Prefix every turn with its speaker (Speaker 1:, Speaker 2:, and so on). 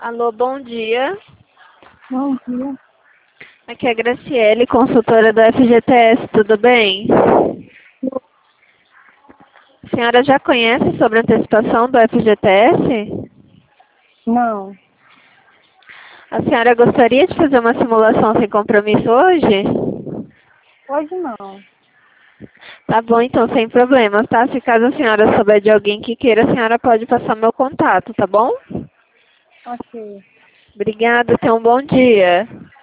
Speaker 1: Alô, bom dia.
Speaker 2: Bom dia.
Speaker 1: Aqui é a Graciele, consultora do FGTS, tudo bem? A senhora já conhece sobre a antecipação do FGTS?
Speaker 2: Não,
Speaker 1: A senhora gostaria de fazer uma simulação sem compromisso hoje?
Speaker 2: hoje não.
Speaker 1: Tá bom, então, sem problemas, tá? Se caso a senhora souber de alguém que queira, a senhora pode passar meu contato, tá bom?
Speaker 2: Ok.
Speaker 1: Obrigada, tenha um bom dia.